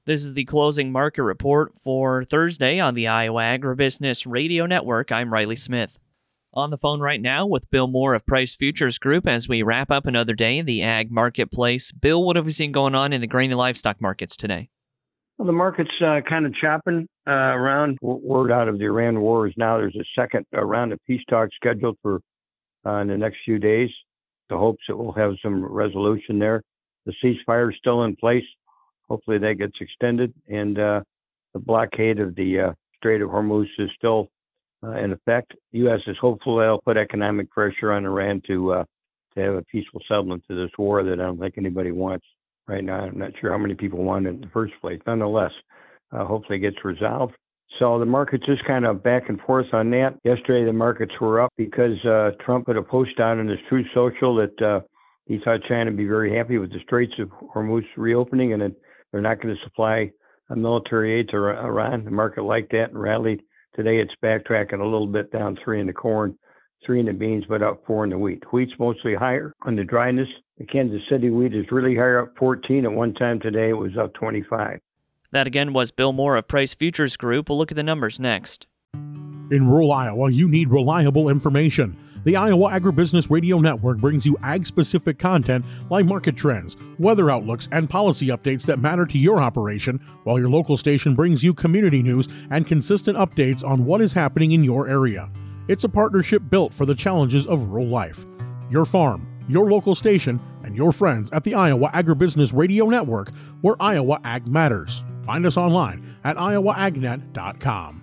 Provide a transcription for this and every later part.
This is the closing market report for Thursday on the Iowa Agribusiness Radio Network. I'm Riley Smith. On the phone right now with Bill Moore of Price Futures Group as we wrap up another day in the ag marketplace. Bill, what have we seen going on in the grain and livestock markets today? Well, the market's kind of chopping around. Word out of the Iran war is now there's a second round of peace talks scheduled for in the next few days. The hopes that we'll have some resolution there. The ceasefire is still in place. Hopefully that gets extended. And the blockade of the Strait of Hormuz is still in effect. The U.S. is hopeful that'll put economic pressure on Iran to have a peaceful settlement to this war that I don't think anybody wants right now. I'm not sure how many people want it in the first place. Nonetheless, hopefully it gets resolved. So the market's just kind of back and forth on that. Yesterday, the markets were up because Trump put a post out on his Truth Social that he thought China would be very happy with the Straits of Hormuz reopening and that they're not going to supply military aid to Iran. The market liked that and rallied. Today, it's backtracking a little bit, down 3 in the corn, 3 in the beans, but up 4 in the wheat. Wheat's mostly higher on the dryness. The Kansas City wheat is really higher, up 14. At one time today, it was up 25. That again was Bill Moore of Price Futures Group. We'll look at the numbers next. In rural Iowa, you need reliable information. The Iowa Agribusiness Radio Network brings you ag-specific content like market trends, weather outlooks, and policy updates that matter to your operation, while your local station brings you community news and consistent updates on what is happening in your area. It's a partnership built for the challenges of rural life. Your farm, your local station, and your friends at the Iowa Agribusiness Radio Network, where Iowa Ag matters. Find us online at iowaagnet.com.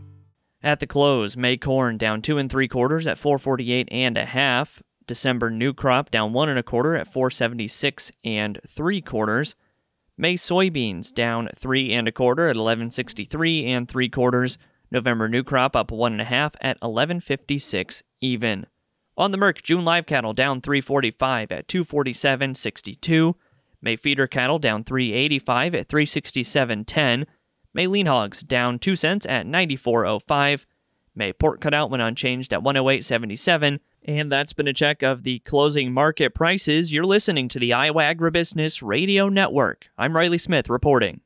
At the close, May corn down 2 3/4 at 448 1/2. December new crop down 1 1/4 at 476 3/4. May soybeans down 3 1/4 at 1163 3/4. November new crop up 1 1/2 at 1156 even. On the Merc, June live cattle down 345 at 247.62. May feeder cattle down 385 at 367.10. May lean hogs down 2 cents at 94.05. May pork cutout went unchanged at 108.77. And that's been a check of the closing market prices. You're listening to the Iowa Agribusiness Radio Network. I'm Riley Smith reporting.